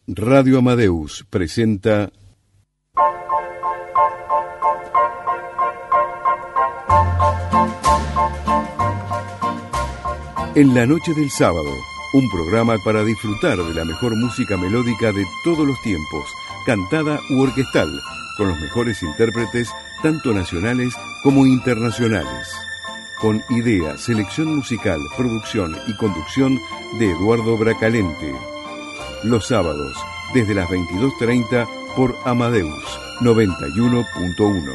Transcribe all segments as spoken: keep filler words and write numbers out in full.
Radio Amadeus presenta En la noche del sábado, un programa para disfrutar de la mejor música melódica de todos los tiempos, cantada u orquestal, con los mejores intérpretes, tanto nacionales como internacionales. Con idea, selección musical, producción y conducción de Eduardo Bracalente. Los sábados, desde las veintidós treinta por Amadeus noventa y uno punto uno.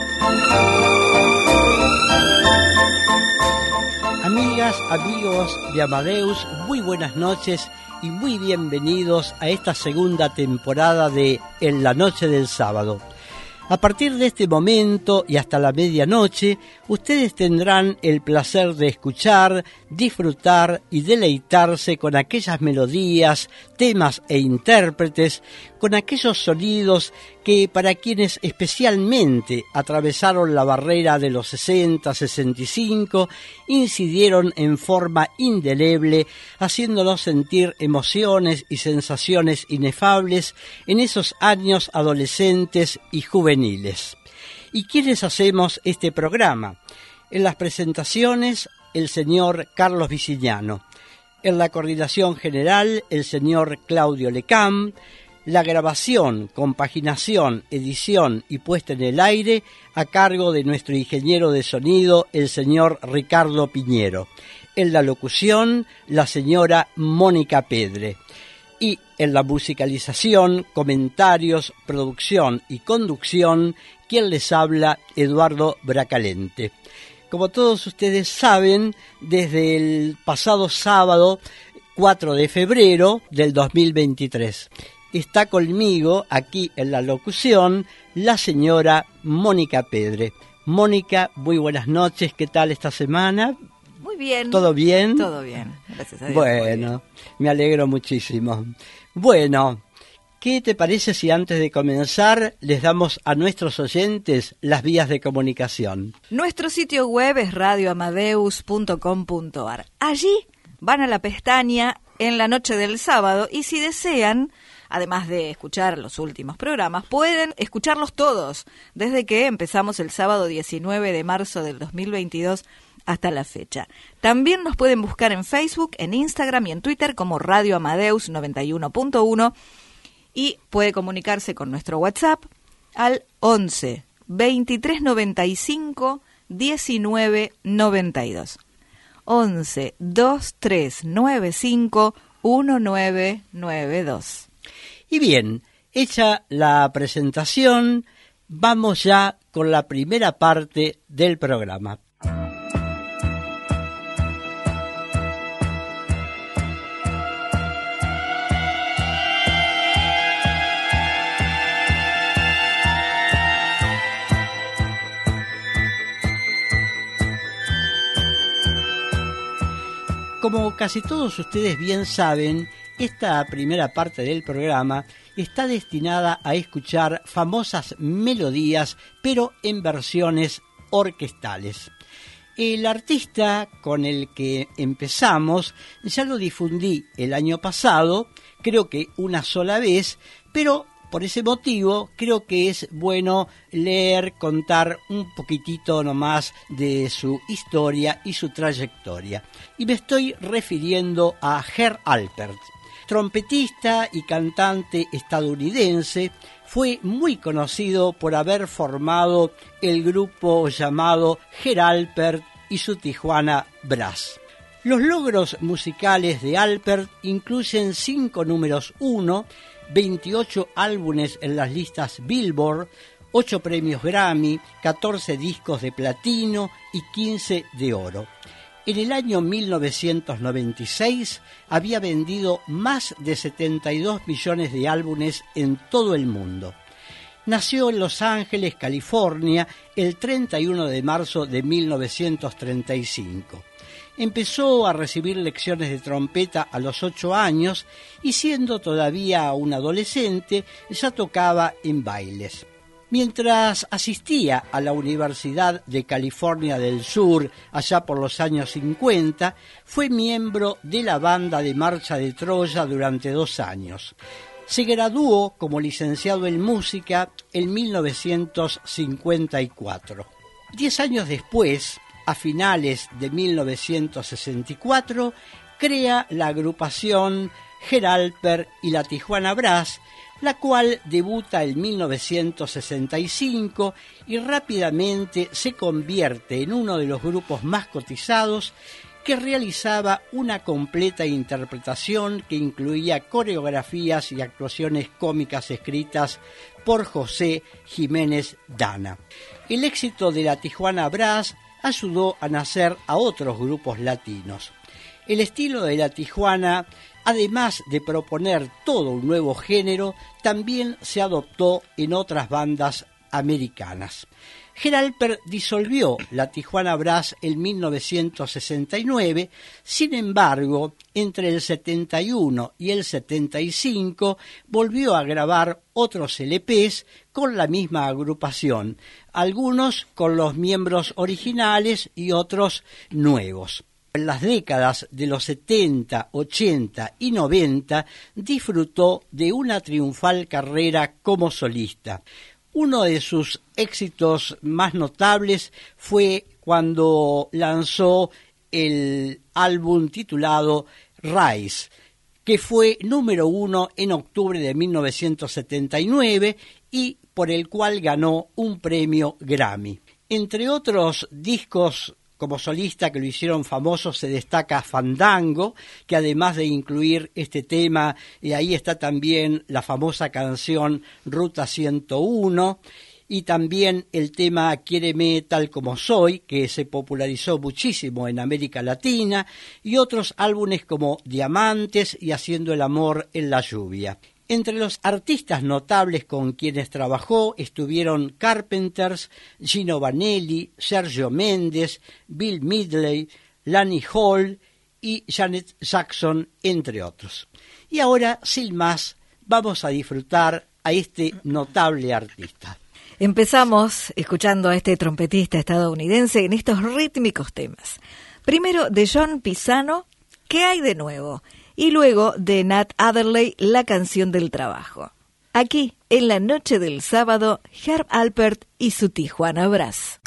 Amigas, amigos de Amadeus, muy buenas noches y muy bienvenidos a esta segunda temporada de En la noche del sábado. A partir de este momento y hasta la medianoche, ustedes tendrán el placer de escuchar, disfrutar y deleitarse con aquellas melodías, temas e intérpretes, con aquellos sonidos que para quienes especialmente atravesaron la barrera de los sesenta, sesenta y cinco, incidieron en forma indeleble, haciéndonos sentir emociones y sensaciones inefables en esos años adolescentes y juveniles. ¿Y quiénes hacemos este programa? En las presentaciones, el señor Carlos Vicignano. En la coordinación general, el señor Claudio Lecam. La grabación, compaginación, edición y puesta en el aire a cargo de nuestro ingeniero de sonido, el señor Ricardo Piñero. En la locución, la señora Mónica Pedre. Y en la musicalización, comentarios, producción y conducción, quien les habla, Eduardo Bracalente. Como todos ustedes saben, desde el pasado sábado, cuatro de febrero del dos mil veintitrés, está conmigo aquí en la locución la señora Mónica Pedre. Mónica, muy buenas noches, ¿qué tal esta semana? Muy bien. ¿Todo bien? Todo bien, gracias a Dios. Bueno, me alegro muchísimo. Bueno, ¿qué te parece si antes de comenzar les damos a nuestros oyentes las vías de comunicación? Nuestro sitio web es radio amadeus punto com punto a r. Allí van a la pestaña En la noche del sábado y si desean, además de escuchar los últimos programas, pueden escucharlos todos desde que empezamos el sábado diecinueve de marzo del dos mil veintidós hasta la fecha. También nos pueden buscar en Facebook, en Instagram y en Twitter como Radio Amadeus noventa y uno punto uno y puede comunicarse con nuestro WhatsApp al once, veintitrés noventa y cinco, diecinueve noventa y dos. once, veintitrés noventa y cinco, diecinueve noventa y dos. Y bien, hecha la presentación, vamos ya con la primera parte del programa. Como casi todos ustedes bien saben, esta primera parte del programa está destinada a escuchar famosas melodías, pero en versiones orquestales. El artista con el que empezamos ya lo difundí el año pasado, creo que una sola vez, pero por ese motivo creo que es bueno leer, contar un poquitito nomás de su historia y su trayectoria. Y me estoy refiriendo a Herb Alpert. Trompetista y cantante estadounidense, fue muy conocido por haber formado el grupo llamado Herb Alpert y su Tijuana Brass. Los logros musicales de Alpert incluyen cinco números uno, veintiocho álbumes en las listas Billboard, ocho premios Grammy, catorce discos de platino y quince de oro. En el año mil novecientos noventa y seis había vendido más de setenta y dos millones de álbumes en todo el mundo. Nació en Los Ángeles, California, el treinta y uno de marzo de mil novecientos treinta y cinco. Empezó a recibir lecciones de trompeta a los ocho años y siendo todavía un adolescente ya tocaba en bailes. Mientras asistía a la Universidad de California del Sur, allá por los años cincuenta, fue miembro de la banda de marcha de Troya durante dos años. Se graduó como licenciado en música en mil novecientos cincuenta y cuatro. Diez años después, a finales de mil novecientos sesenta y cuatro, crea la agrupación Geralper y la Tijuana Brass, la cual debuta en mil novecientos sesenta y cinco y rápidamente se convierte en uno de los grupos más cotizados, que realizaba una completa interpretación que incluía coreografías y actuaciones cómicas escritas por José Jiménez Dana. El éxito de la Tijuana Brass ayudó a nacer a otros grupos latinos. El estilo de la Tijuana, además de proponer todo un nuevo género, también se adoptó en otras bandas americanas. Geralper disolvió la Tijuana Brass en mil novecientos sesenta y nueve, sin embargo, entre el setenta y uno y el setenta y cinco volvió a grabar otros L Pes con la misma agrupación, algunos con los miembros originales y otros nuevos. En las décadas de los setenta, ochenta y noventa disfrutó de una triunfal carrera como solista. Uno de sus éxitos más notables fue cuando lanzó el álbum titulado Rise, que fue número uno en octubre de mil novecientos setenta y nueve y por el cual ganó un premio Grammy. Entre otros discos como solista que lo hicieron famoso se destaca Fandango, que además de incluir este tema, y ahí está también la famosa canción Ruta ciento uno, y también el tema Quiéreme tal como soy, que se popularizó muchísimo en América Latina, y otros álbumes como Diamantes y Haciendo el amor en la lluvia. Entre los artistas notables con quienes trabajó estuvieron Carpenters, Gino Vanelli, Sergio Méndez, Bill Medley, Lani Hall y Janet Jackson, entre otros. Y ahora, sin más, vamos a disfrutar a este notable artista. Empezamos escuchando a este trompetista estadounidense en estos rítmicos temas. Primero de John Pisano, ¿Qué hay de nuevo? Y luego de Nat Adderley, La canción del trabajo. Aquí, en la noche del sábado, Herb Alpert y su Tijuana Brass.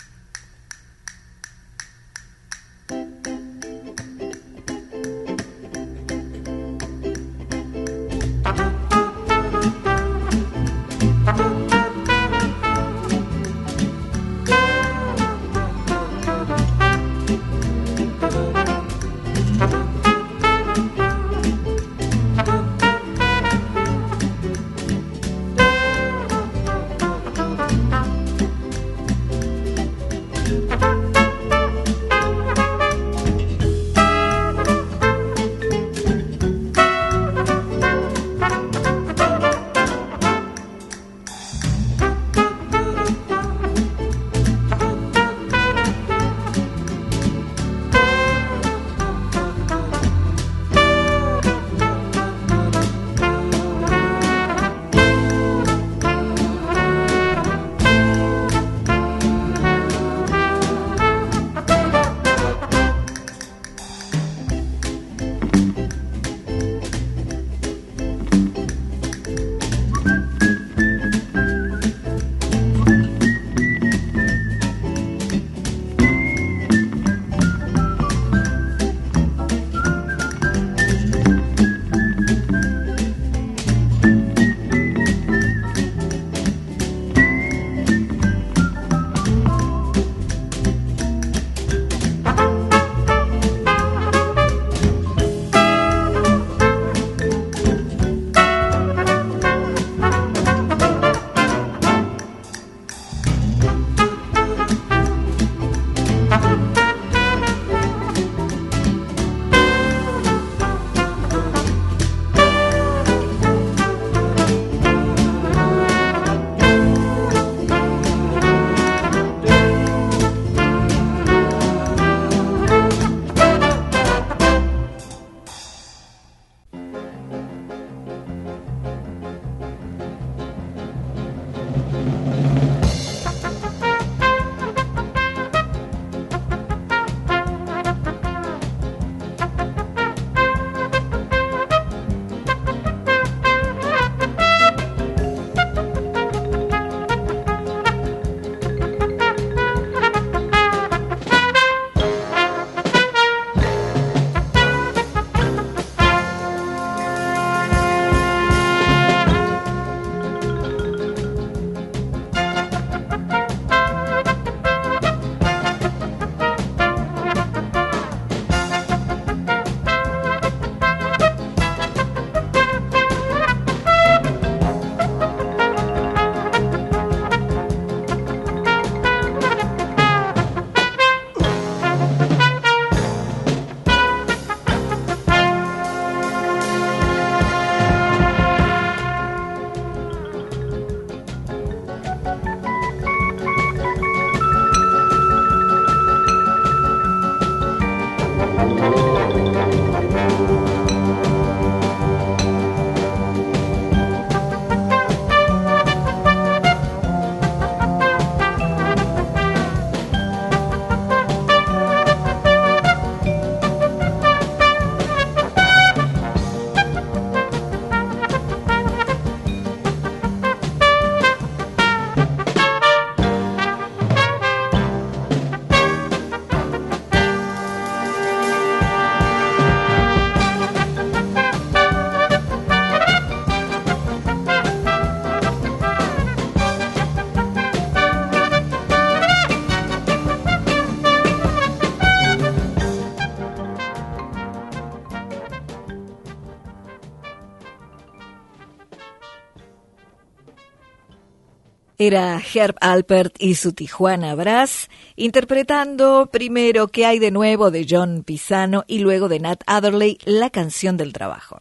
Era Herb Alpert y su Tijuana Brass, interpretando primero ¿Qué hay de nuevo? De John Pisano y luego de Nat Adderley, La canción del trabajo.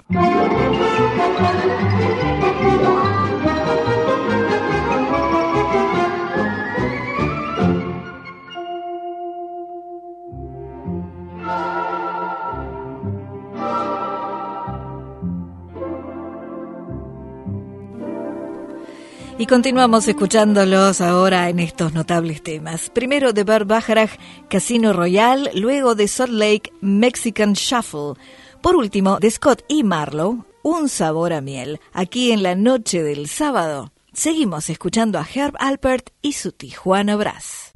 Y continuamos escuchándolos ahora en estos notables temas. Primero de Burt Bacharach, Casino Royale, luego de Salt Lake, Mexican Shuffle. Por último, de Scott y Marlowe, Un sabor a miel. Aquí en la noche del sábado, seguimos escuchando a Herb Alpert y su Tijuana Brass.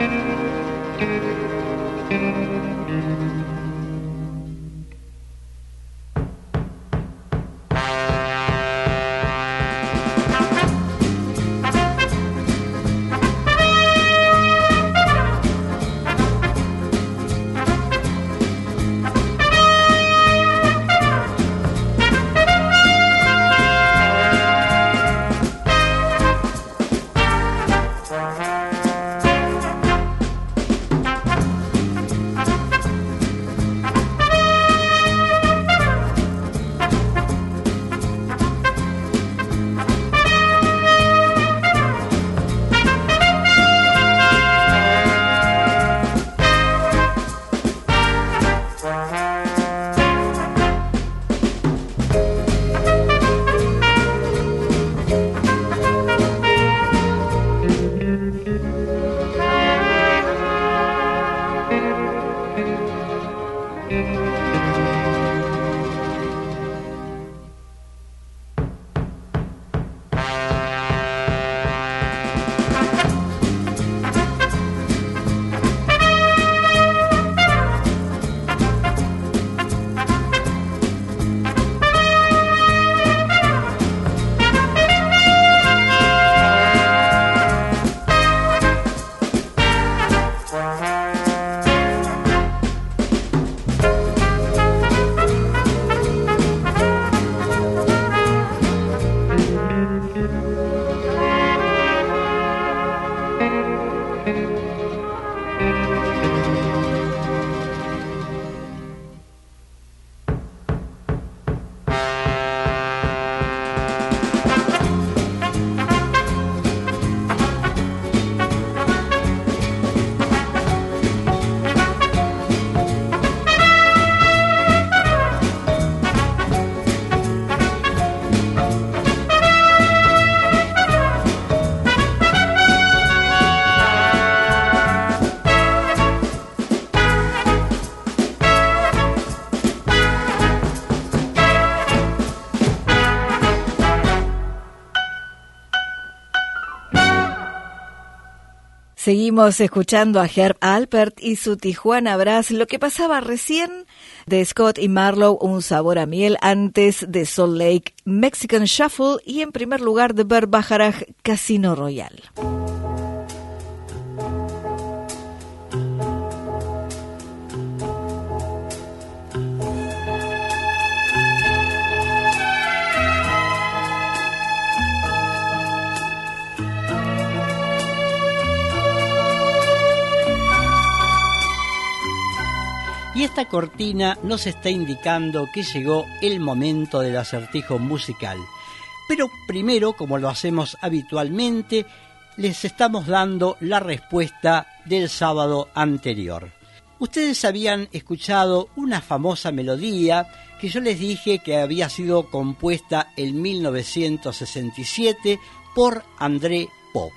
Seguimos escuchando a Herb Alpert y su Tijuana Brass. Lo que pasaba recién de Scott y Marlowe, Un sabor a miel, antes de Salt Lake, Mexican Shuffle, y en primer lugar de Bert Bacharach, Casino Royale. Y esta cortina nos está indicando que llegó el momento del acertijo musical. Pero primero, como lo hacemos habitualmente, les estamos dando la respuesta del sábado anterior. Ustedes habían escuchado una famosa melodía que yo les dije que había sido compuesta en mil novecientos sesenta y siete por André Pop.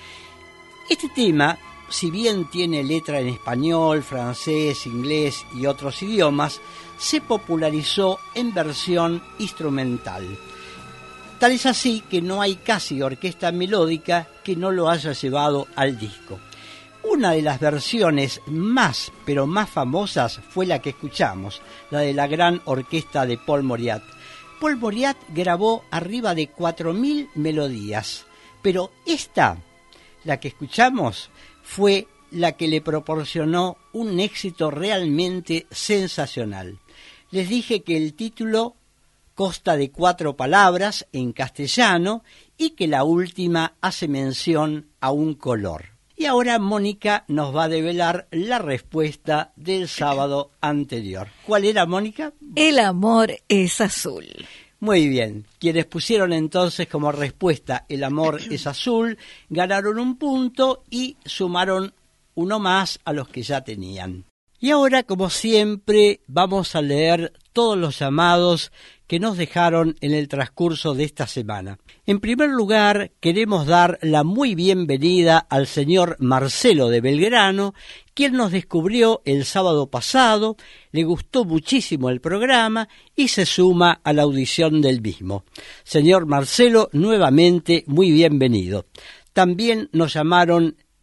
Este tema, si bien tiene letra en español, francés, inglés y otros idiomas, se popularizó en versión instrumental. Tal es así que no hay casi orquesta melódica que no lo haya llevado al disco. Una de las versiones más, pero más famosas fue la que escuchamos, la de la gran orquesta de Paul Mauriat. Paul Mauriat grabó arriba de cuatro mil melodías, pero esta, la que escuchamos, fue la que le proporcionó un éxito realmente sensacional. Les dije que el título consta de cuatro palabras en castellano y que la última hace mención a un color. Y ahora Mónica nos va a develar la respuesta del sábado anterior. ¿Cuál era, Mónica? El amor es azul. Muy bien, quienes pusieron entonces como respuesta el amor es azul, ganaron un punto y sumaron uno más a los que ya tenían. Y ahora, como siempre, vamos a leer todos los llamados que nos dejaron en el transcurso de esta semana. En primer lugar, queremos dar la muy bienvenida al señor Marcelo de Belgrano, quien nos descubrió el sábado pasado, le gustó muchísimo el programa y se suma a la audición del mismo. Señor Marcelo, nuevamente muy bienvenido. También nos llamaron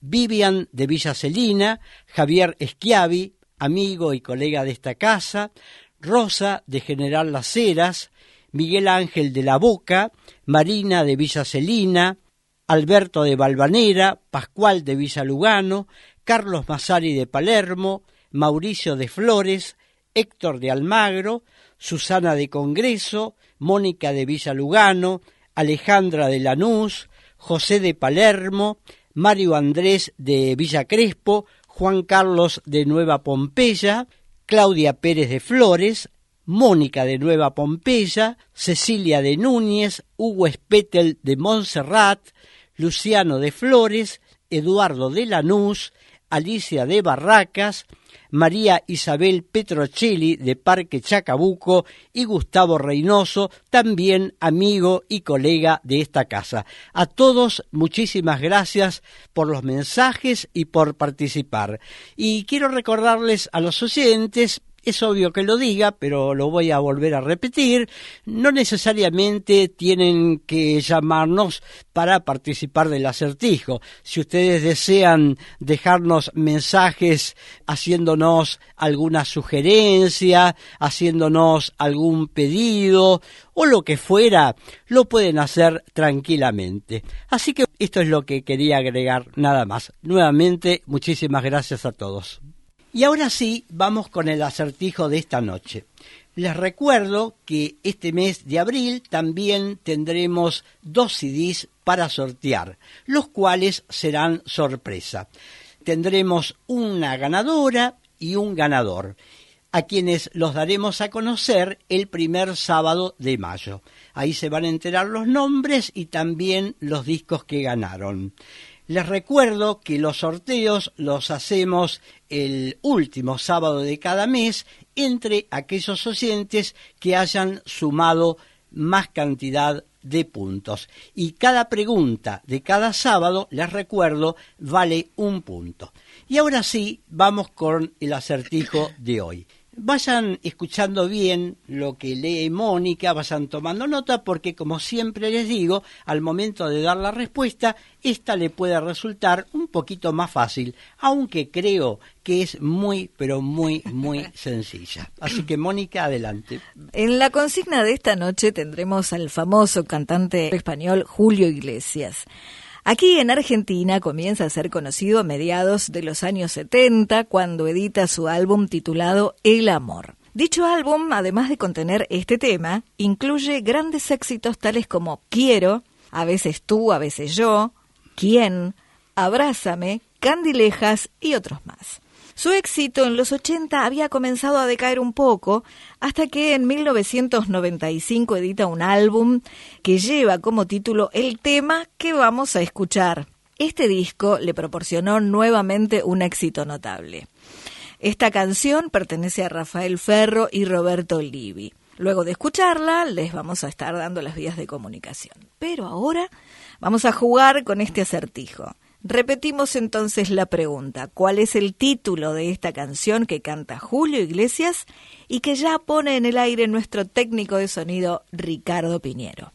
Vivian de Villa Celina, Javier Schiavi, amigo y colega de esta casa, Rosa de General Las Heras, Miguel Ángel de la Boca, Marina de Villa Celina, Alberto de Valvanera, Pascual de Villa Lugano, Carlos Massari de Palermo, Mauricio de Flores, Héctor de Almagro, Susana de Congreso, Mónica de Villa Lugano, Alejandra de Lanús, José de Palermo, Mario Andrés de Villa Crespo, Juan Carlos de Nueva Pompeya, Claudia Pérez de Flores, Mónica de Nueva Pompeya, Cecilia de Núñez, Hugo Spetel de Montserrat, Luciano de Flores, Eduardo de Lanús, Alicia de Barracas, María Isabel Petrocelli de Parque Chacabuco y Gustavo Reynoso, también amigo y colega de esta casa. A todos muchísimas gracias por los mensajes y por participar. Y quiero recordarles a los oyentes, es obvio que lo diga, pero lo voy a volver a repetir, no necesariamente tienen que llamarnos para participar del acertijo. Si ustedes desean dejarnos mensajes haciéndonos alguna sugerencia, haciéndonos algún pedido o lo que fuera, lo pueden hacer tranquilamente. Así que esto es lo que quería agregar, nada más. Nuevamente, muchísimas gracias a todos. Y ahora sí, vamos con el acertijo de esta noche. Les recuerdo que este mes de abril también tendremos dos C Ds para sortear, los cuales serán sorpresa. Tendremos una ganadora y un ganador, a quienes los daremos a conocer el primer sábado de mayo. Ahí se van a enterar los nombres y también los discos que ganaron. Les recuerdo que los sorteos los hacemos el último sábado de cada mes entre aquellos oyentes que hayan sumado más cantidad de puntos. Y cada pregunta de cada sábado, les recuerdo, vale un punto. Y ahora sí, vamos con el acertijo de hoy. Vayan escuchando bien lo que lee Mónica, vayan tomando nota porque, como siempre les digo, al momento de dar la respuesta, esta le puede resultar un poquito más fácil, aunque creo que es muy, pero muy, muy sencilla. Así que, Mónica, adelante. En la consigna de esta noche tendremos al famoso cantante español Julio Iglesias. Aquí en Argentina comienza a ser conocido a mediados de los años setenta, cuando edita su álbum titulado El Amor. Dicho álbum, además de contener este tema, incluye grandes éxitos tales como Quiero, A veces tú, a veces yo, ¿Quién?, Abrázame, Candilejas y otros más. Su éxito en los ochenta había comenzado a decaer un poco, hasta que en mil novecientos noventa y cinco edita un álbum que lleva como título el tema que vamos a escuchar. Este disco le proporcionó nuevamente un éxito notable. Esta canción pertenece a Rafael Ferro y Roberto Livi. Luego de escucharla, les vamos a estar dando las vías de comunicación. Pero ahora vamos a jugar con este acertijo. Repetimos entonces la pregunta: ¿cuál es el título de esta canción que canta Julio Iglesias y que ya pone en el aire nuestro técnico de sonido Ricardo Piñero?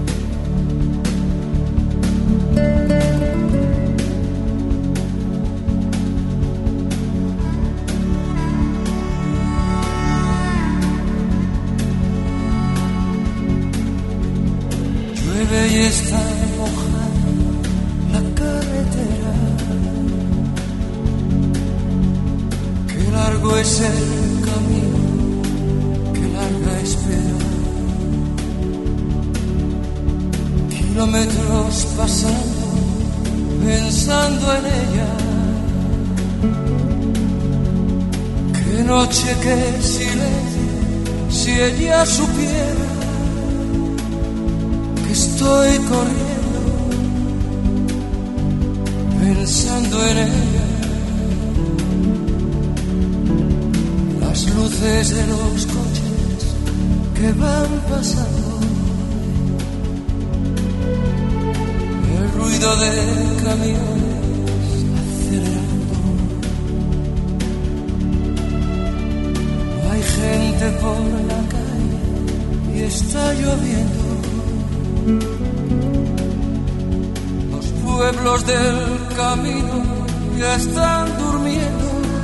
Llueve y está mojada la carretera, qué largo es el camino, qué larga espera, kilómetros pasando, pensando en ella, qué noche, qué silencio, si ella supiera que estoy corriendo, pensando en ella. Las luces de los coches que van pasando, el ruido de camiones acelerando. Hay gente por la calle y está lloviendo. Los pueblos del camino que están durmiendo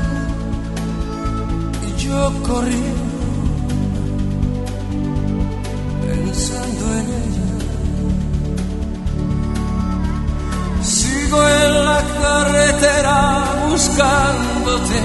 y yo corriendo pensando en ella. Sigo en la carretera buscándote.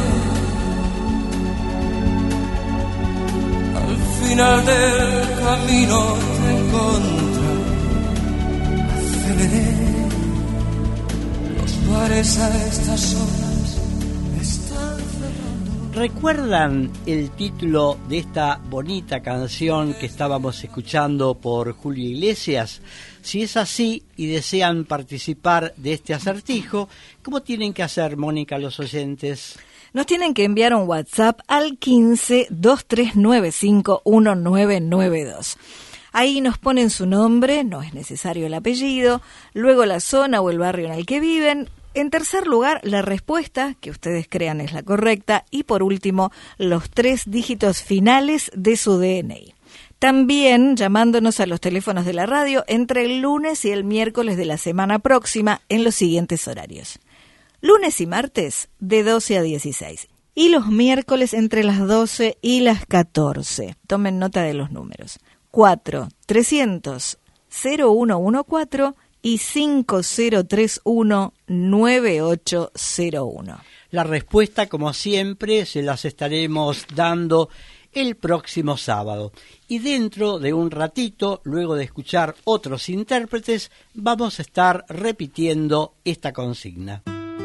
Al final del camino te encontraré. Aceleré. Los bares a estas horas están cerrando. ¿Recuerdan el título de esta bonita canción que estábamos escuchando por Julio Iglesias? Si es así y desean participar de este acertijo, ¿cómo tienen que hacer, Mónica, los oyentes? Nos tienen que enviar un WhatsApp al quince, dos tres nueve cinco, uno nueve nueve dos. Ahí nos ponen su nombre, no es necesario el apellido, luego la zona o el barrio en el que viven. En tercer lugar, la respuesta, que ustedes crean es la correcta. Y por último, los tres dígitos finales de su D N I. También llamándonos a los teléfonos de la radio entre el lunes y el miércoles de la semana próxima en los siguientes horarios. Lunes y martes de doce a dieciséis. Y los miércoles entre las doce y las catorce. Tomen nota de los números. cuatro trescientos cero uno uno cuatro y cinco cero tres uno nueve ocho cero uno. La respuesta, como siempre, se las estaremos dando el próximo sábado. Y dentro de un ratito, luego de escuchar otros intérpretes, vamos a estar repitiendo esta consigna.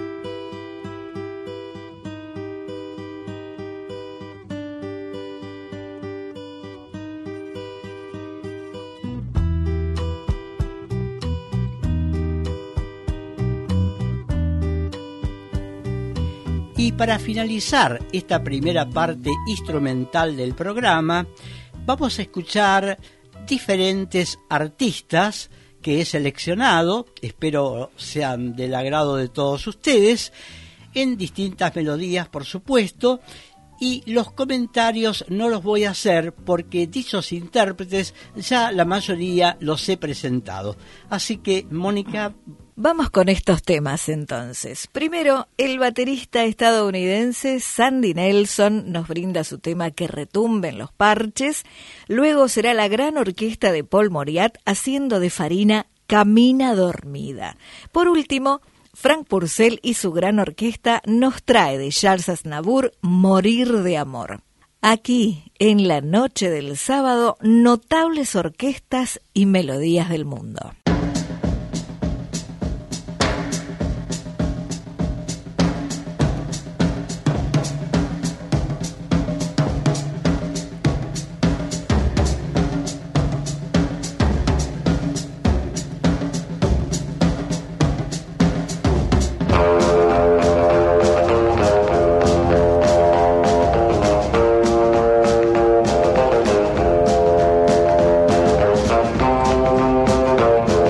Y para finalizar esta primera parte instrumental del programa, vamos a escuchar diferentes artistas que he seleccionado, espero sean del agrado de todos ustedes, en distintas melodías, por supuesto, y los comentarios no los voy a hacer porque dichos intérpretes ya la mayoría los he presentado. Así que, Mónica... Vamos con estos temas entonces. Primero, el baterista estadounidense Sandy Nelson nos brinda su tema Que retumben los parches. Luego será la gran orquesta de Paul Mauriat haciendo de Farina Camina dormida. Por último, Frank Purcell y su gran orquesta nos trae de Charles Aznavour Morir de amor. Aquí, en la noche del sábado, notables orquestas y melodías del mundo. Thank you.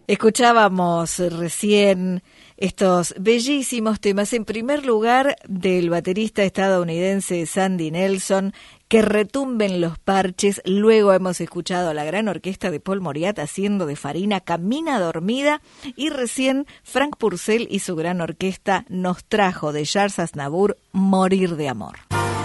Escuchábamos recién estos bellísimos temas, en primer lugar del baterista estadounidense Sandy Nelson, Que retumben los parches. Luego hemos escuchado a la gran orquesta de Paul Mauriat haciendo de Farina Camina dormida, y recién Frank Purcell y su gran orquesta nos trajo de Charles Aznavour Morir de amor.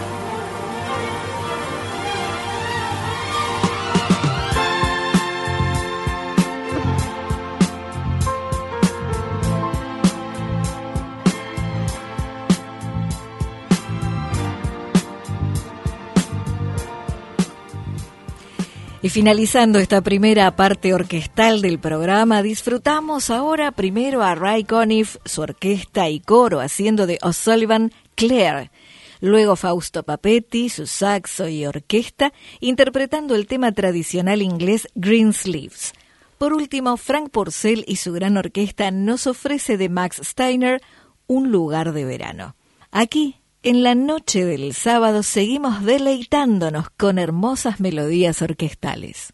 Y finalizando esta primera parte orquestal del programa, disfrutamos ahora primero a Ray Conniff, su orquesta y coro haciendo de O'Sullivan Claire. Luego Fausto Papetti, su saxo y orquesta, interpretando el tema tradicional inglés Greensleeves. Por último, Frank Purcell y su gran orquesta nos ofrece de Max Steiner Un lugar de verano. Aquí, en la noche del sábado, seguimos deleitándonos con hermosas melodías orquestales.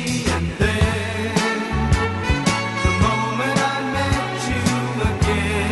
Again.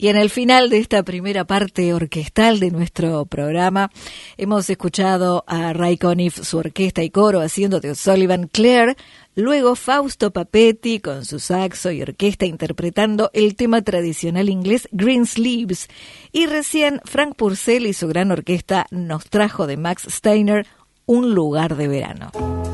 Y en el final de esta primera parte orquestal de nuestro programa, hemos escuchado a Ray Conniff, su orquesta y coro, haciendo de O'Sullivan Claire, luego Fausto Papetti con su saxo y orquesta interpretando el tema tradicional inglés Greensleeves, y recién Frank Purcell y su gran orquesta nos trajo de Max Steiner Un lugar de verano.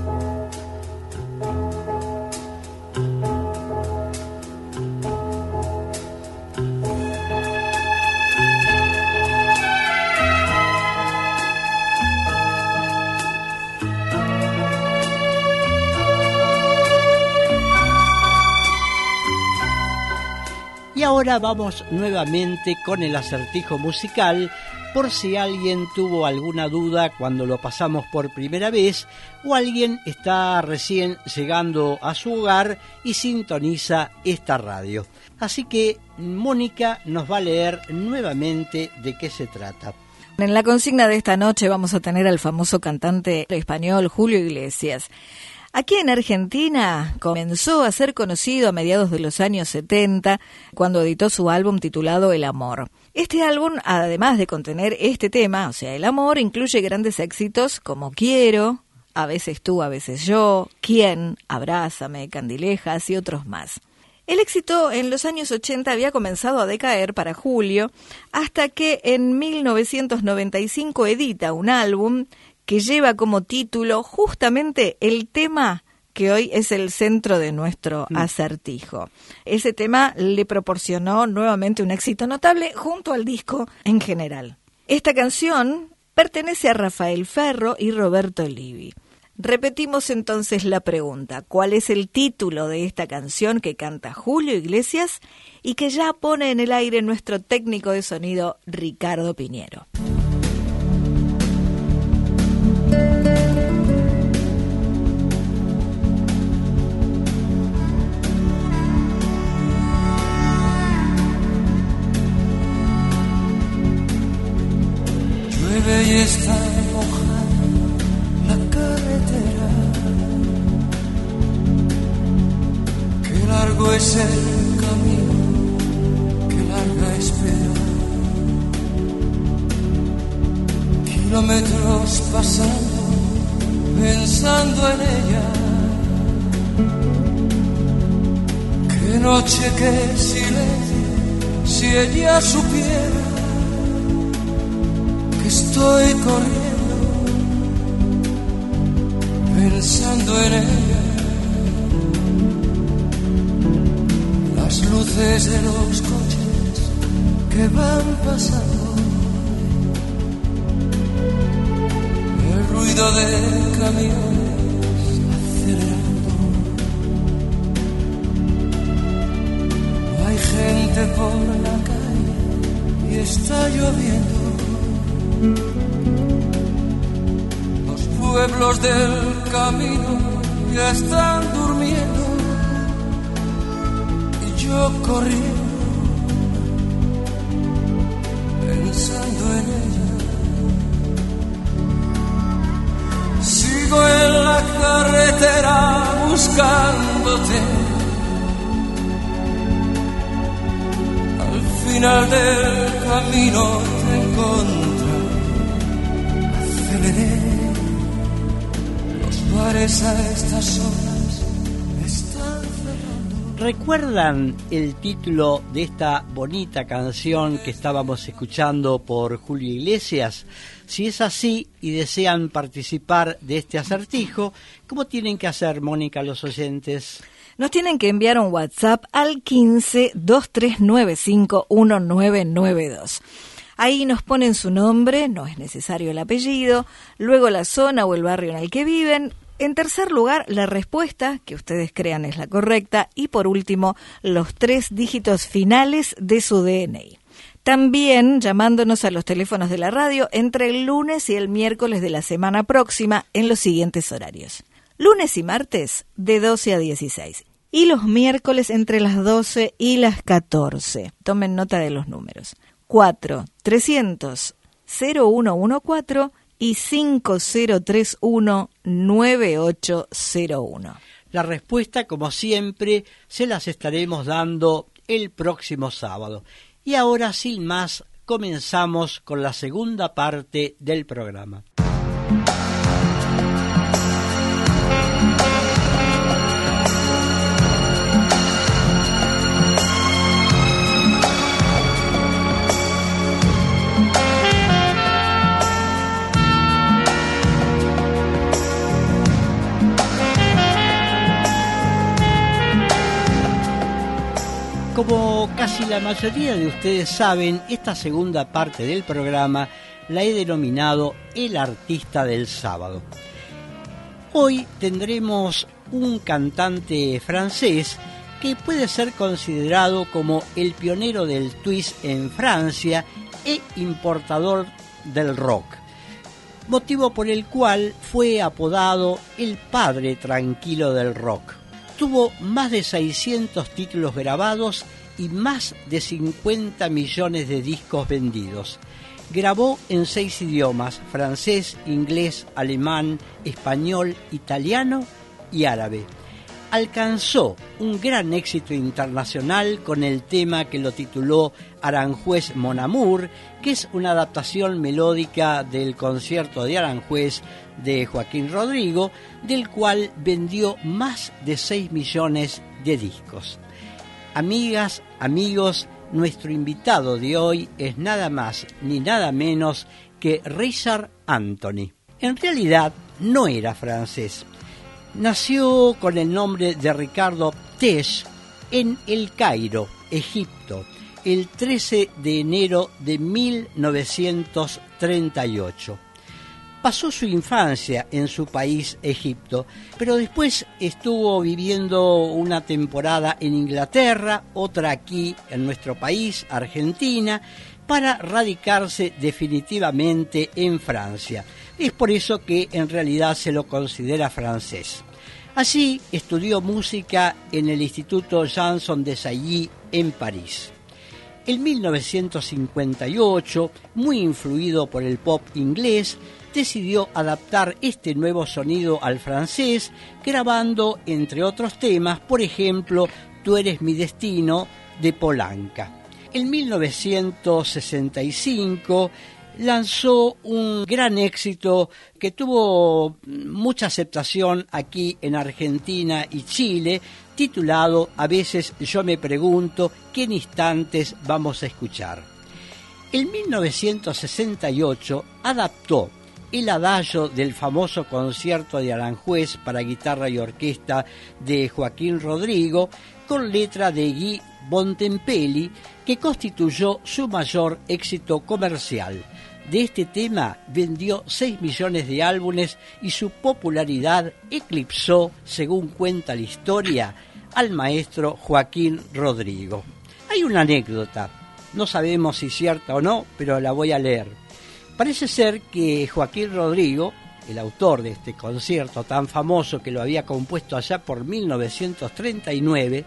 Y ahora vamos nuevamente con el acertijo musical, por si alguien tuvo alguna duda cuando lo pasamos por primera vez o alguien está recién llegando a su hogar y sintoniza esta radio. Así que Mónica nos va a leer nuevamente de qué se trata. En la consigna de esta noche vamos a tener al famoso cantante español Julio Iglesias. Aquí en Argentina comenzó a ser conocido a mediados de los años setenta, cuando editó su álbum titulado El Amor. Este álbum, además de contener este tema, o sea, El Amor, incluye grandes éxitos como Quiero, A veces tú, a veces yo, ¿Quién?, Abrázame, Candilejas y otros más. El éxito en los años ochenta había comenzado a decaer para Julio, hasta que en mil novecientos noventa y cinco edita un álbum que lleva como título justamente el tema que hoy es el centro de nuestro mm. acertijo. Ese tema le proporcionó nuevamente un éxito notable junto al disco en general. Esta canción pertenece a Rafael Ferro y Roberto Livi. Repetimos entonces la pregunta: ¿cuál es el título de esta canción que canta Julio Iglesias y que ya pone en el aire nuestro técnico de sonido Ricardo Piñero? Llueve y está mojada la carretera, qué largo es el camino, qué larga espera, kilómetros pasando, pensando en ella, qué noche, qué silencio, si ella supiera estoy corriendo, pensando en ella. Las luces de los coches que van pasando, el ruido de camiones acelerando. Hay gente por la calle y está lloviendo. Los pueblos del camino ya están durmiendo y yo corriendo, pensando en ella. Sigo en la carretera buscándote, al final del camino te encontré. Los bares a estas horas están cerrando. ¿Recuerdan el título de esta bonita canción que estábamos escuchando por Julio Iglesias? Si es así y desean participar de este acertijo, ¿cómo tienen que hacer, Mónica, los oyentes? Nos tienen que enviar un WhatsApp al quince, dos tres nueve cinco, uno nueve nueve dos. Ahí nos ponen su nombre, no es necesario el apellido, luego la zona o el barrio en el que viven, en tercer lugar la respuesta, que ustedes crean es la correcta, y por último los tres dígitos finales de su D N I. También llamándonos a los teléfonos de la radio entre el lunes y el miércoles de la semana próxima en los siguientes horarios. Lunes y martes de doce a dieciséis y los miércoles entre las doce y las catorce. Tomen nota de los números. cuatro trescientos cero uno uno cuatro y cinco cero tres uno nueve ocho cero uno. La respuesta, como siempre, se las estaremos dando el próximo sábado. Y ahora, sin más, comenzamos con la segunda parte del programa. Como casi la mayoría de ustedes saben, esta segunda parte del programa la he denominado El Artista del Sábado. Hoy tendremos un cantante francés que puede ser considerado como el pionero del twist en Francia e importador del rock, motivo por el cual fue apodado el padre tranquilo del rock. Tuvo más de seiscientos títulos grabados y más de cincuenta millones de discos vendidos. Grabó en seis idiomas: francés, inglés, alemán, español, italiano y árabe. Alcanzó un gran éxito internacional con el tema que lo tituló Aranjuez Mon Amour, que es una adaptación melódica del concierto de Aranjuez de Joaquín Rodrigo, del cual vendió más de seis millones de discos. Amigas, amigos, nuestro invitado de hoy es nada más ni nada menos que Richard Anthony. En realidad no era francés. Nació con el nombre de Ricardo Tesh en El Cairo, Egipto, el trece de enero de mil novecientos treinta y ocho. Pasó su infancia en su país, Egipto, pero después estuvo viviendo una temporada en Inglaterra, otra aquí en nuestro país, Argentina, para radicarse definitivamente en Francia. Es por eso que en realidad se lo considera francés. Así estudió música en el Instituto Janson de Sailly en París. En mil novecientos cincuenta y ocho, muy influido por el pop inglés, decidió adaptar este nuevo sonido al francés, grabando, entre otros temas, por ejemplo, Tú eres mi destino, de Polanca. En mil novecientos sesenta y cinco lanzó un gran éxito que tuvo mucha aceptación aquí en Argentina y Chile, titulado A veces yo me pregunto qué instantes vamos a escuchar. En mil novecientos sesenta y ocho adaptó el adagio del famoso concierto de Aranjuez para guitarra y orquesta de Joaquín Rodrigo, con letra de Guy Bontempelli, que constituyó su mayor éxito comercial. De este tema vendió seis millones de álbumes y su popularidad eclipsó, según cuenta la historia, al maestro Joaquín Rodrigo. Hay una anécdota, no sabemos si cierta o no, pero la voy a leer. Parece ser que Joaquín Rodrigo, el autor de este concierto tan famoso que lo había compuesto allá por mil novecientos treinta y nueve,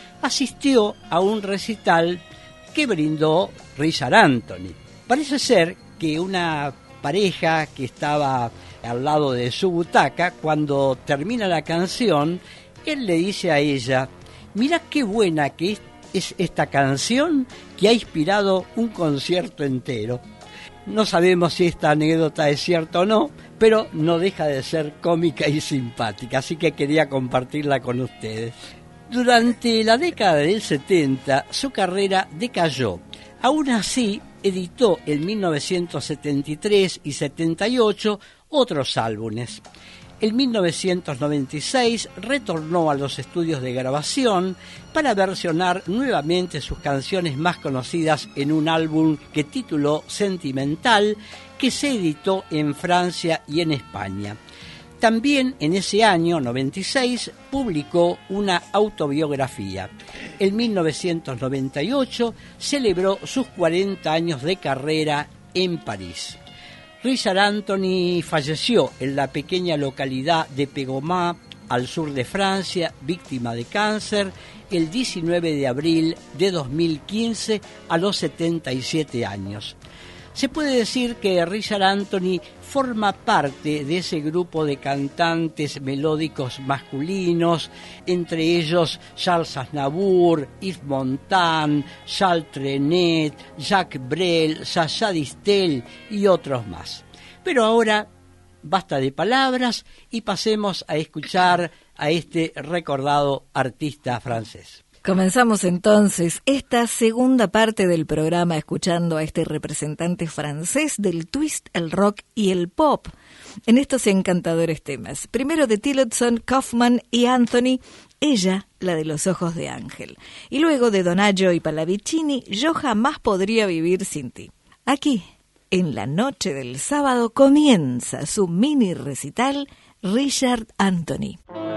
asistió a un recital que brindó Richard Anthony. Parece ser que una pareja que estaba al lado de su butaca, cuando termina la canción, él le dice a ella: «Mira qué buena que es, es esta canción que ha inspirado un concierto entero». No sabemos si esta anécdota es cierta o no, pero no deja de ser cómica y simpática, así que quería compartirla con ustedes. Durante la década del setenta, su carrera decayó. Aún así, editó en mil novecientos setenta y tres y setenta y ocho otros álbumes. En mil novecientos noventa y seis retornó a los estudios de grabación para versionar nuevamente sus canciones más conocidas en un álbum que tituló Sentimental, que se editó en Francia y en España. También en ese año, noventa y seis, publicó una autobiografía. En mil novecientos noventa y ocho celebró sus cuarenta años de carrera en París. Richard Anthony falleció en la pequeña localidad de Pegomá, al sur de Francia, víctima de cáncer, el diecinueve de abril de dos mil quince a los setenta y siete años. Se puede decir que Richard Anthony forma parte de ese grupo de cantantes melódicos masculinos, entre ellos Charles Aznavour, Yves Montand, Charles Trenet, Jacques Brel, Sacha Distel y otros más. Pero ahora basta de palabras y pasemos a escuchar a este recordado artista francés. Comenzamos entonces esta segunda parte del programa escuchando a este representante francés del twist, el rock y el pop en estos encantadores temas. Primero de Tillotson, Kaufman y Anthony, Ella, la de los ojos de ángel. Y luego de Donaggio y Pallavicini, Yo jamás podría vivir sin ti. Aquí, en la noche del sábado, comienza su mini recital Richard Anthony.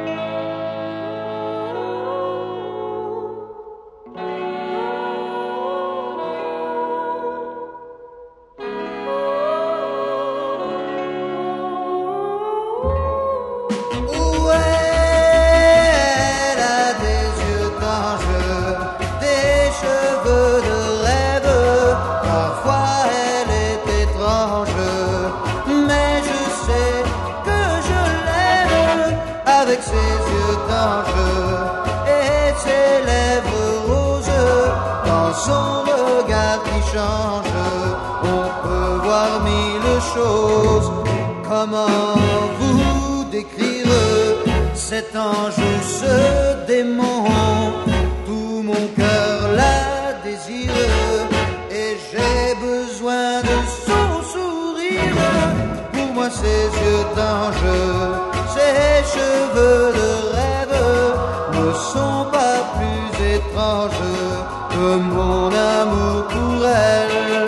Son regard qui change, on peut voir mille choses. Comment vous décrire cet ange ou ce démon? Tout mon cœur la désire et j'ai besoin de son sourire. Pour moi ses yeux d'ange, ses cheveux de rêve ne sont pas plus étranges que mon amour pour elle.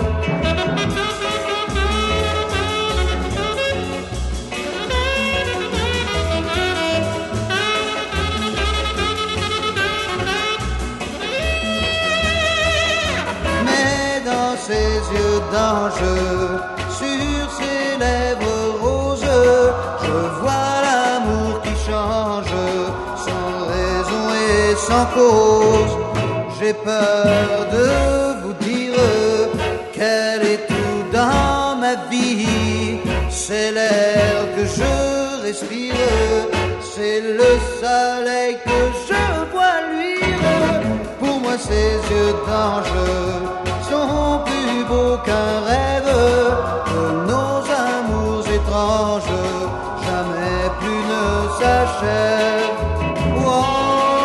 Mais dans ses yeux d'ange, sur ses lèvres roses, je vois l'amour qui change, sans raison et sans cause. J'ai peur de vous dire qu'elle est tout dans ma vie. C'est l'air que je respire, c'est le soleil que je vois luire. Pour moi ses yeux d'ange sont plus beaux qu'un rêve. De nos amours étranges, jamais plus ne s'achèvent. Oh,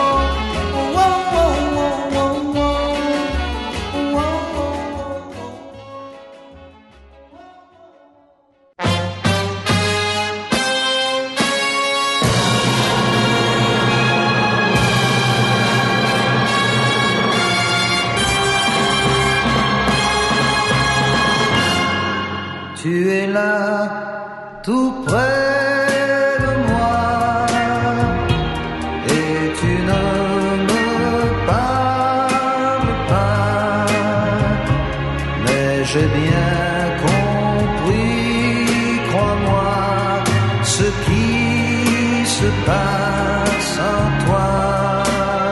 tu es là, tout près de moi, et tu ne me parles pas, mais j'ai bien compris, crois-moi, ce qui se passe en toi.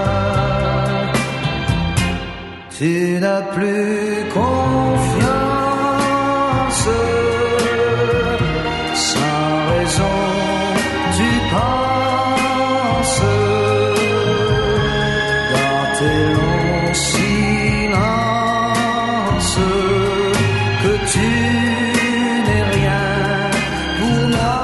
Tu n'as plus confiance, sans raison, tu penses dans tes longs silences que tu n'es rien pour moi.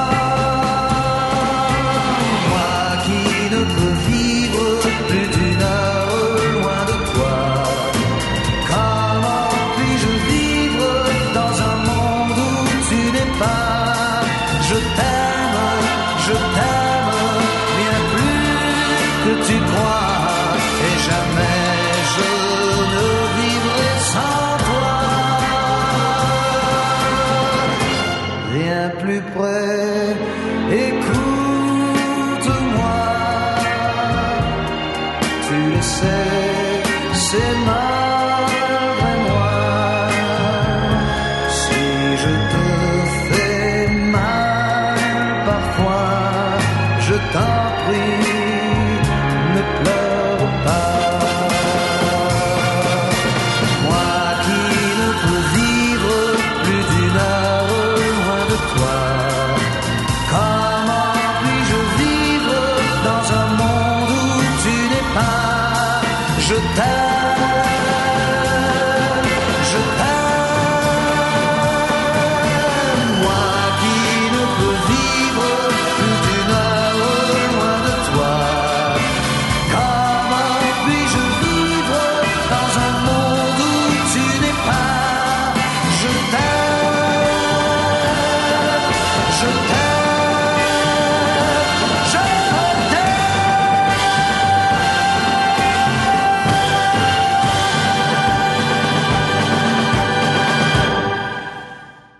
Moi qui ne peux vivre plus d'une heure loin de toi. Comment puis-je vivre dans un monde où tu n'es pas? Je t'aime, je t'aime bien plus que tu crois, et jamais je ne vivrai sans toi.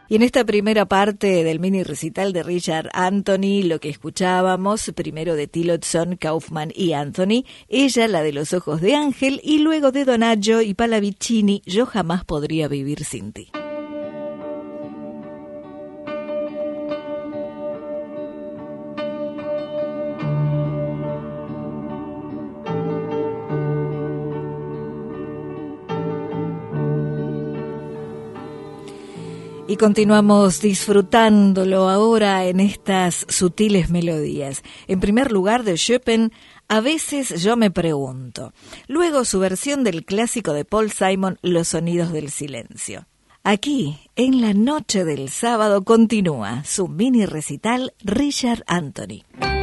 Y en esta primera parte del mini recital de Richard Anthony, lo que escuchábamos, primero de Tillotson, Kaufman y Anthony, ella, la de los ojos de ángel, y luego de Donaggio y Pallavicini, Yo jamás podría vivir sin ti. Y continuamos disfrutándolo ahora en estas sutiles melodías. En primer lugar, de Chopin, A veces yo me pregunto. Luego su versión del clásico de Paul Simon, Los sonidos del silencio. Aquí, en la noche del sábado, continúa su mini recital Richard Anthony.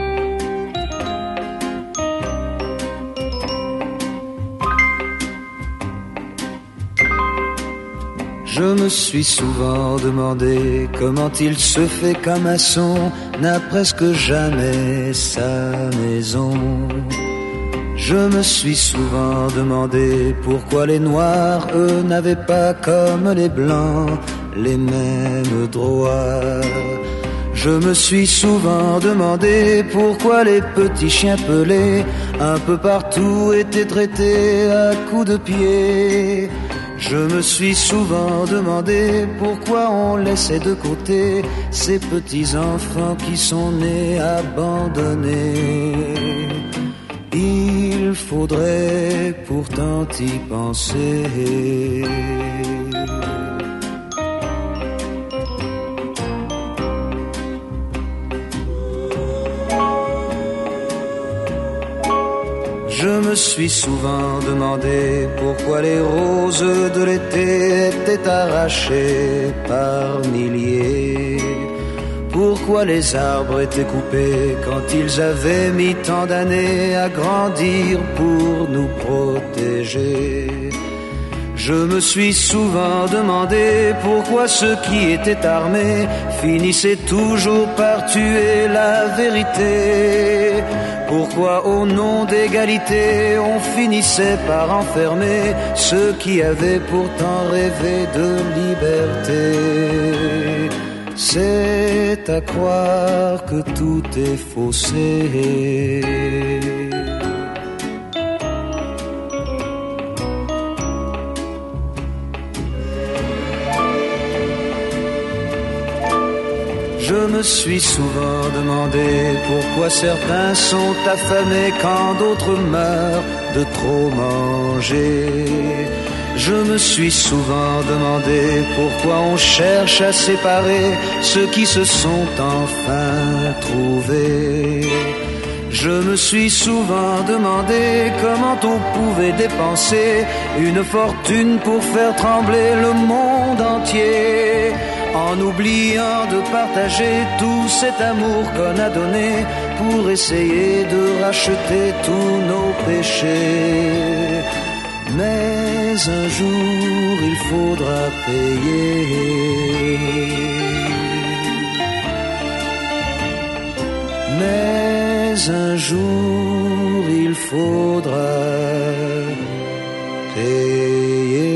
Je me suis souvent demandé comment il se fait qu'un maçon n'a presque jamais sa maison. Je me suis souvent demandé pourquoi les noirs, eux, n'avaient pas comme les blancs les mêmes droits. Je me suis souvent demandé pourquoi les petits chiens pelés un peu partout étaient traités à coups de pied. Je me suis souvent demandé pourquoi on laissait de côté ces petits enfants qui sont nés abandonnés. Il faudrait pourtant y penser. Je me suis souvent demandé pourquoi les roses de l'été étaient arrachées par milliers. Pourquoi les arbres étaient coupés quand ils avaient mis tant d'années à grandir pour nous protéger. Je me suis souvent demandé pourquoi ceux qui étaient armés finissaient toujours par tuer la vérité. Pourquoi au nom d'égalité on finissait par enfermer ceux qui avaient pourtant rêvé de liberté. C'est à croire que tout est faussé. Je me suis souvent demandé pourquoi certains sont affamés quand d'autres meurent de trop manger. Je me suis souvent demandé pourquoi on cherche à séparer ceux qui se sont enfin trouvés. Je me suis souvent demandé comment on pouvait dépenser une fortune pour faire trembler le monde entier, en oubliant de partager tout cet amour qu'on a donné pour essayer de racheter tous nos péchés. Mais un jour il faudra payer. Mais un jour il faudra payer.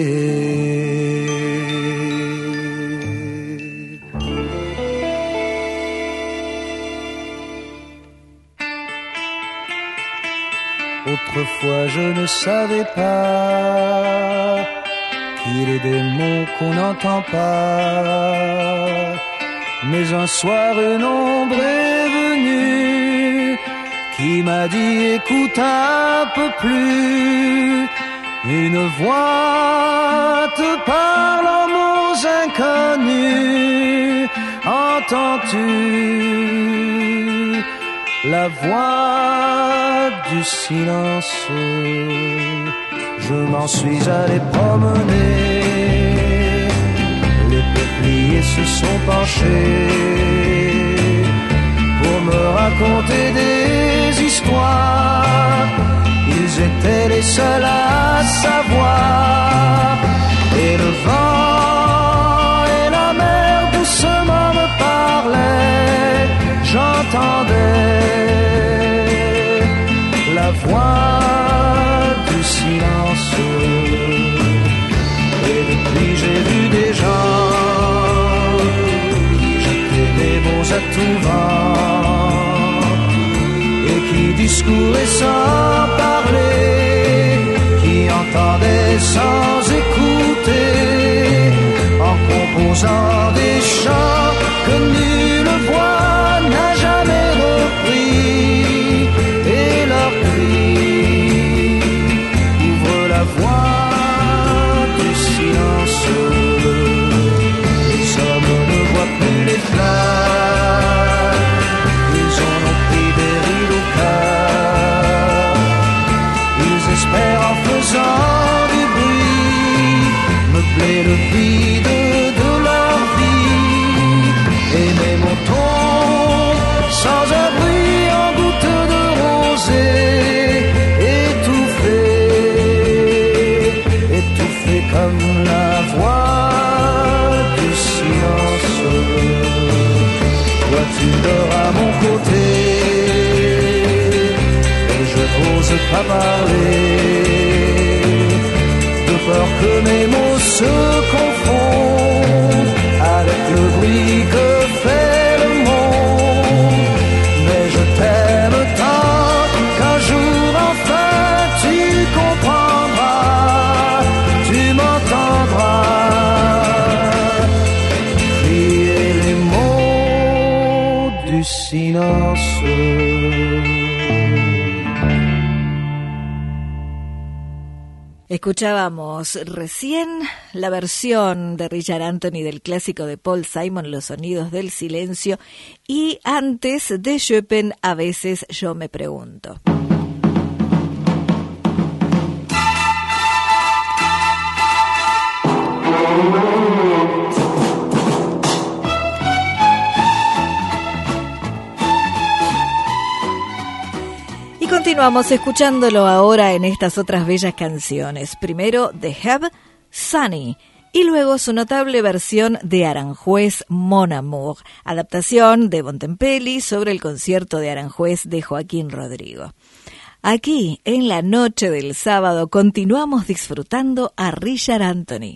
Autrefois je ne savais pas qu'il est des mots qu'on n'entend pas. Mais un soir une ombre est venue qui m'a dit écoute un peu plus. Une voix te parle en mots inconnus. Entends-tu la voix du silence? Je m'en suis allé promener. Les peupliers se sont penchés pour me raconter des histoires. Ils étaient les seuls à savoir. Et le vent et la mer doucement me parlaient. J'entendais la voix du silence. Et depuis j'ai vu des gens souvent, et qui discourait sans parler, qui entendait sans écouter, en composant des chants que nulle voix n'a jamais repris, et leur cri ouvre la voie du silence. Les hommes ne voient plus les flammes, ils en ont pris des rides au cœur, ils espèrent en faisant du bruit meubler le vide de leur vie, et mes moutons sans un bruit en goutte de rosée, étouffés, étouffés comme la voix du silence. Toi tu dors à mon côté, et je n'ose pas parler, de peur que mes mots se confondent avec le bruit que fait le monde. Mais je t'aime tant qu'un jour enfin tu comprendras, tu m'entendras crier les mots du silence. Escuchábamos recién la versión de Richard Anthony del clásico de Paul Simon, Los sonidos del silencio, y antes de Chopin, A veces yo me pregunto. Continuamos escuchándolo ahora en estas otras bellas canciones. Primero The Heb, Sunny, y luego su notable versión de Aranjuez, Mon Amour, adaptación de Bontempelli sobre el concierto de Aranjuez de Joaquín Rodrigo. Aquí, en la noche del sábado, continuamos disfrutando a Richard Anthony.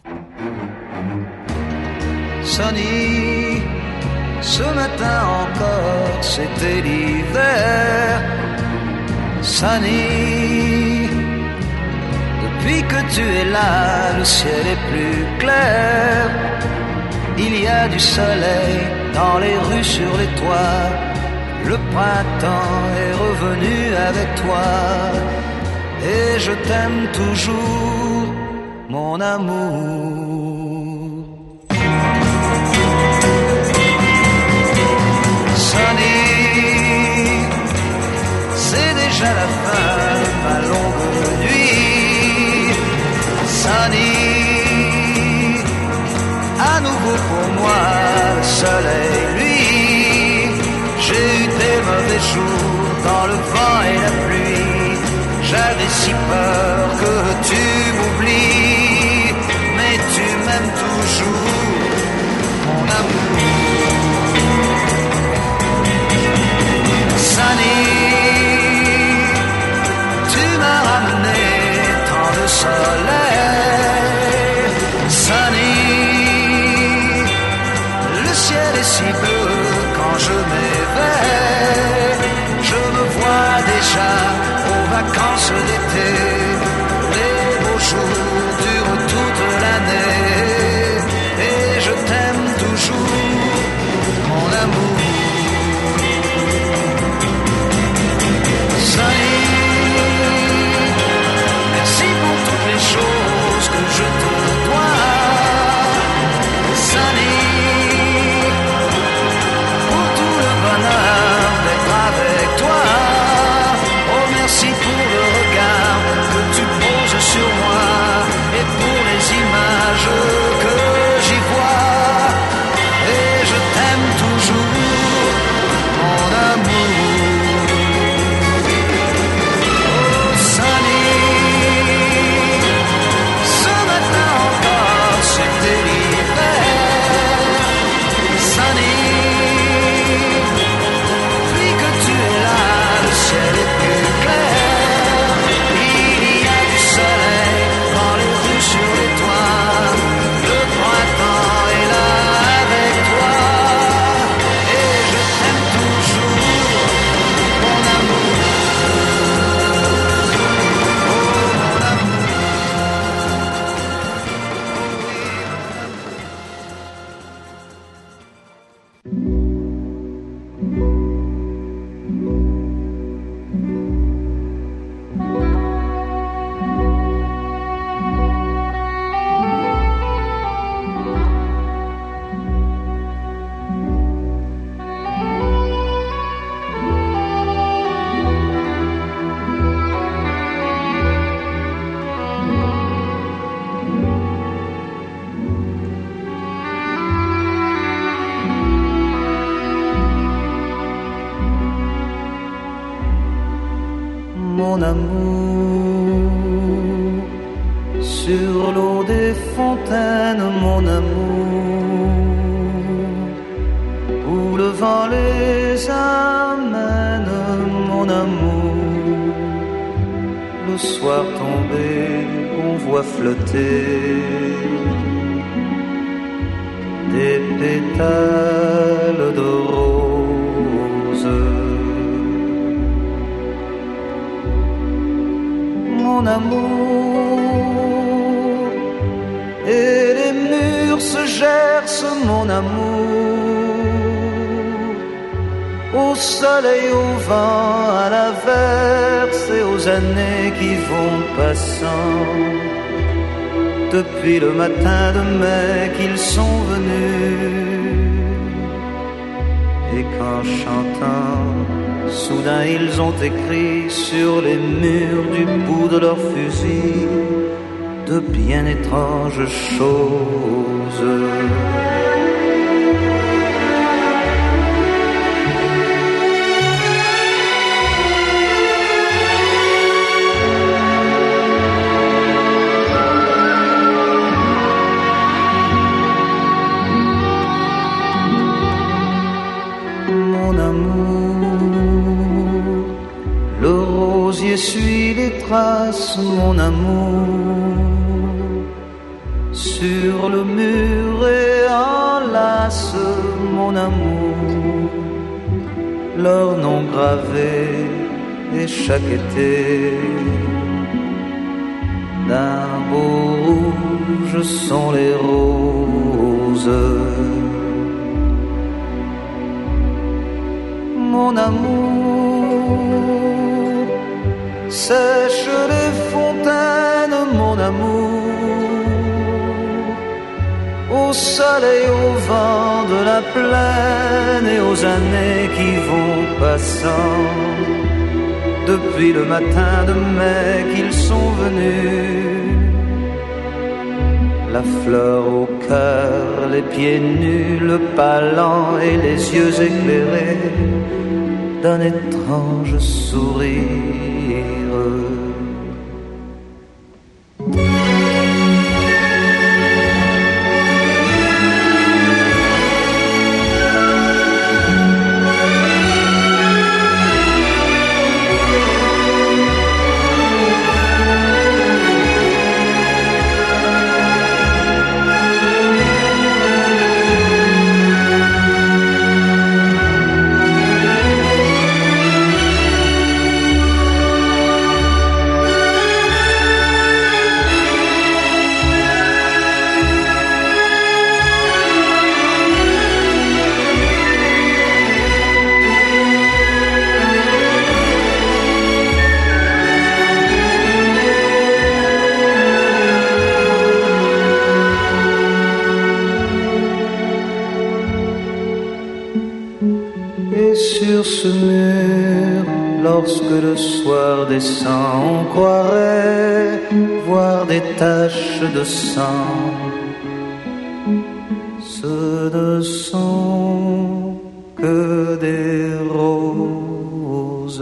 Sunny, ce matin encore, c'était l'hiver. Sunny, depuis que tu es là, le ciel est plus clair. Il y a du soleil dans les rues, sur les toits. Le printemps est revenu avec toi. Et je t'aime toujours, mon amour. Sunny, c'est déjà la fin de ma longue nuit. Sunny, à nouveau pour moi le soleil, lui. J'ai eu des mauvais jours dans le vent et la pluie. J'avais si peur que tu m'oublies, mais tu m'aimes toujours, mon amour. Sunny, ramené tant de soleil. Sunny, le ciel est si bleu quand je m'éveille. Je me vois déjà aux vacances d'été. Les beaux jours durent toute l'année. Et je t'aime toujours, mon amour. Sunny, choses que je te dois. Sunny, pour tout le bonheur d'être avec toi. Oh merci pour le regard mon amour, sur l'eau des fontaines, mon amour, où le vent les amène, mon amour. Le soir tombé, on voit flotter des pétales de rose. Mon amour, et les murs se gercent, mon amour, au soleil, au vent, à l'averse et aux années qui vont passant. Depuis le matin de mai qu'ils sont venus, et qu'en chantant, soudain ils ont écrit sur les murs du bout de leur fusil de bien étranges choses. Suis les traces, mon amour, sur le mur et enlace, mon amour, leur nom gravé et chaque été d'un beau rouge sont les roses. Mon amour, sèche les fontaines, mon amour, au soleil, au vent de la plaine et aux années qui vont passant. Depuis le matin de mai qu'ils sont venus, la fleur au cœur, les pieds nus, le pas lent et les yeux éclairés d'un étrange sourire. Ce mur, lorsque le soir descend, on croirait voir des taches de sang. Ce ne sont que des roses.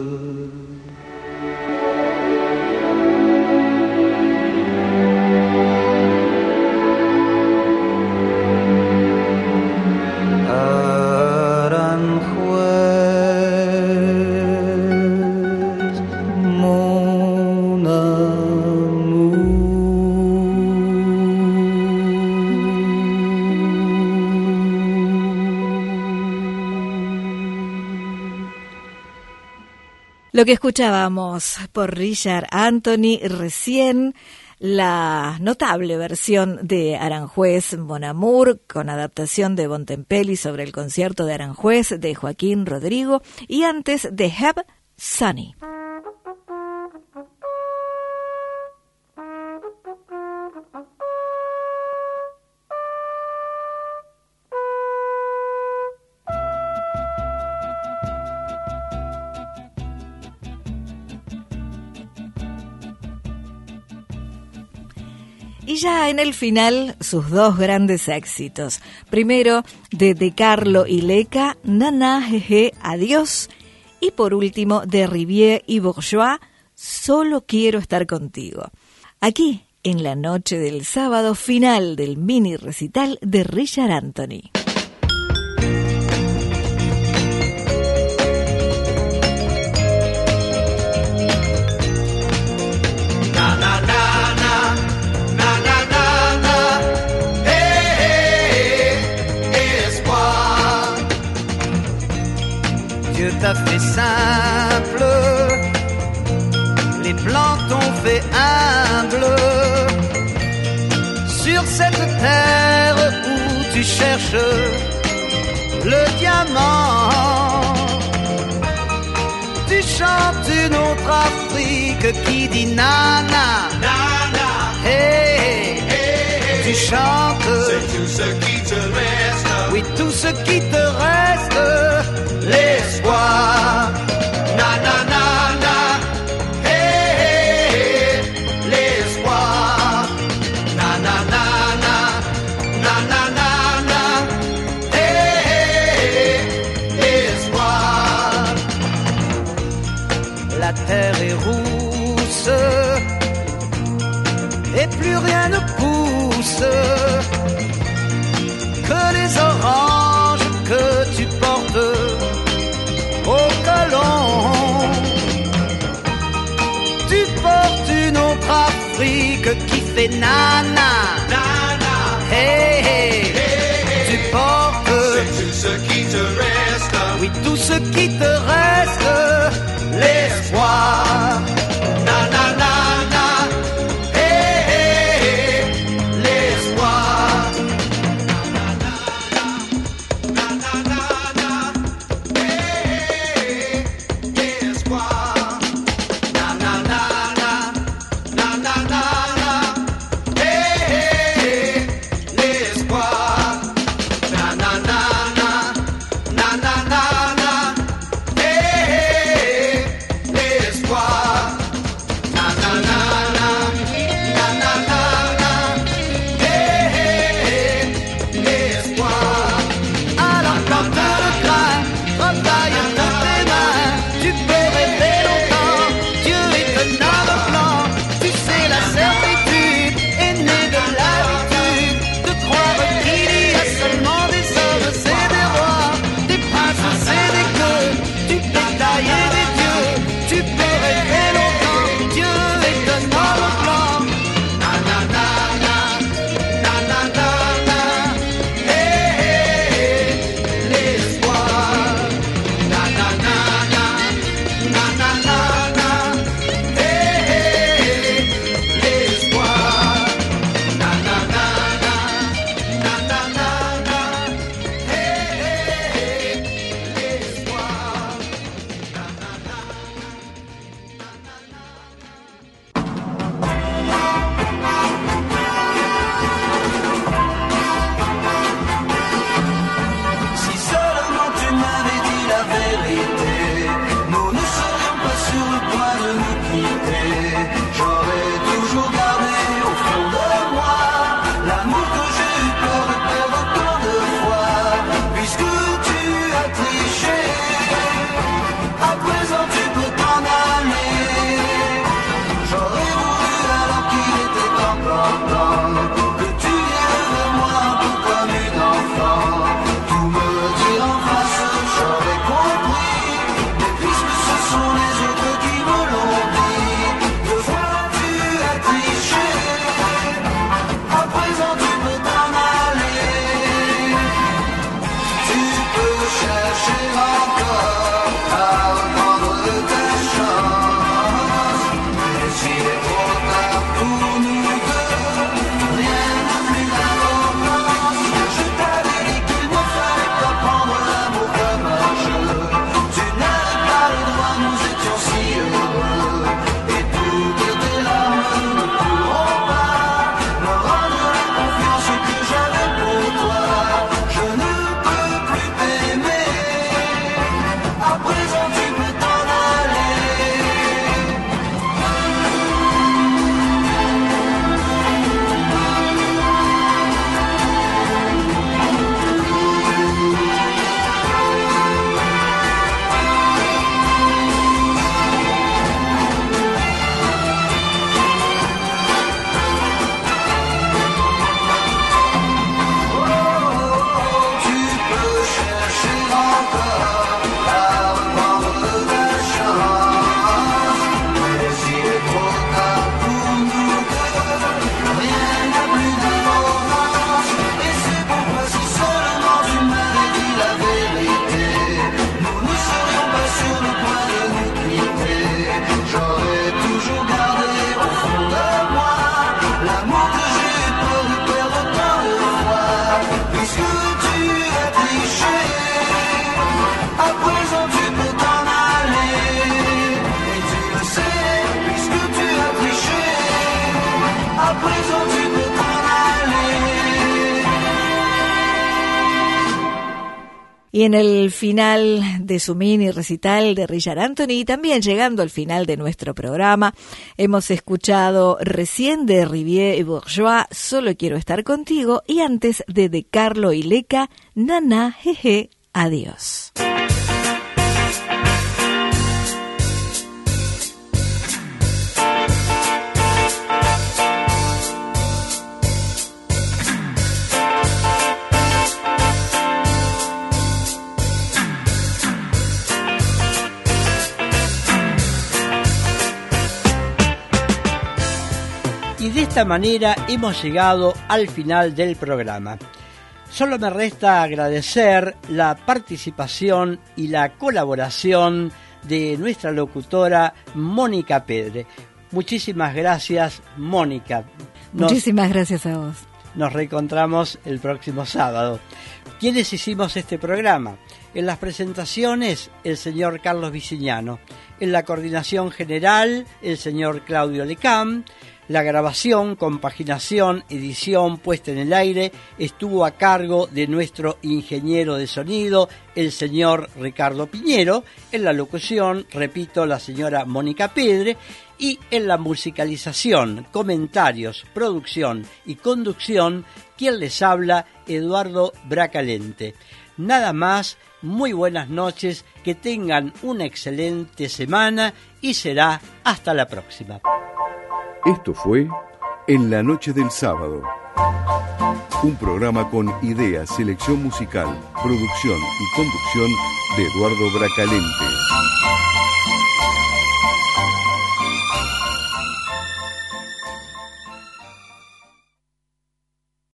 Lo que escuchábamos por Richard Anthony recién, la notable versión de Aranjuez Mon Amour, con adaptación de Bontempelli sobre el concierto de Aranjuez de Joaquín Rodrigo, y antes de Heb Sunny. Y ya en el final, sus dos grandes éxitos. Primero, de De Carlo y Leca, Nana, jeje, adiós. Y por último, de Rivière y Bourgeois, Solo quiero estar contigo. Aquí, en la noche del sábado, final del mini recital de Richard Anthony. Dieu t'a fait simple, les plans t'ont fait humble. Sur cette terre où tu cherches le diamant, tu chantes une autre Afrique qui dit nana, nana, hey, hey, hey. Tu chantes, c'est tout ce qui te reste, oui tout ce qui te reste, l'espoir, nana, nana, hey, hey, hey. L'espoir, nana, nana, nana, nana, hey, hey, hey. L'espoir. La terre est rousse et plus rien ne pousse que les oranges que tu portes au colon. Tu portes une autre Afrique qui fait nana, nana, hey, hey, hey, hey. Tu portes, c'est tout ce qui te reste, oui tout ce qui te reste, l'espoir, nana, nana, hey, hey, hey. L'espoir, nana, nana, hey, hey, hey. L'espoir, nana, nana, nana, nana, hey, hey, hey. L'espoir, nana, nana, nana, nana, Y en el final de su mini recital de Richard Anthony, y también llegando al final de nuestro programa, hemos escuchado recién de Rivière y Bourgeois, Solo quiero estar contigo, y antes de De Carlo y Leca, Nana, jeje, adiós. Y de esta manera hemos llegado al final del programa. Solo me resta agradecer la participación y la colaboración de nuestra locutora Mónica Pedre. Muchísimas gracias, Mónica. Nos, Muchísimas gracias a vos. Nos reencontramos el próximo sábado. ¿Quiénes hicimos este programa? En las presentaciones, el señor Carlos Vicignano. En la coordinación general, el señor Claudio Lecam. La grabación, compaginación, edición, puesta en el aire estuvo a cargo de nuestro ingeniero de sonido, el señor Ricardo Piñero. En la locución, repito, la señora Mónica Pedre. Y en la musicalización, comentarios, producción y conducción, quien les habla, Eduardo Bracalente. Nada más, muy buenas noches, que tengan una excelente semana y será hasta la próxima. Esto fue En la Noche del Sábado, un programa con ideas, selección musical, producción y conducción de Eduardo Bracalente.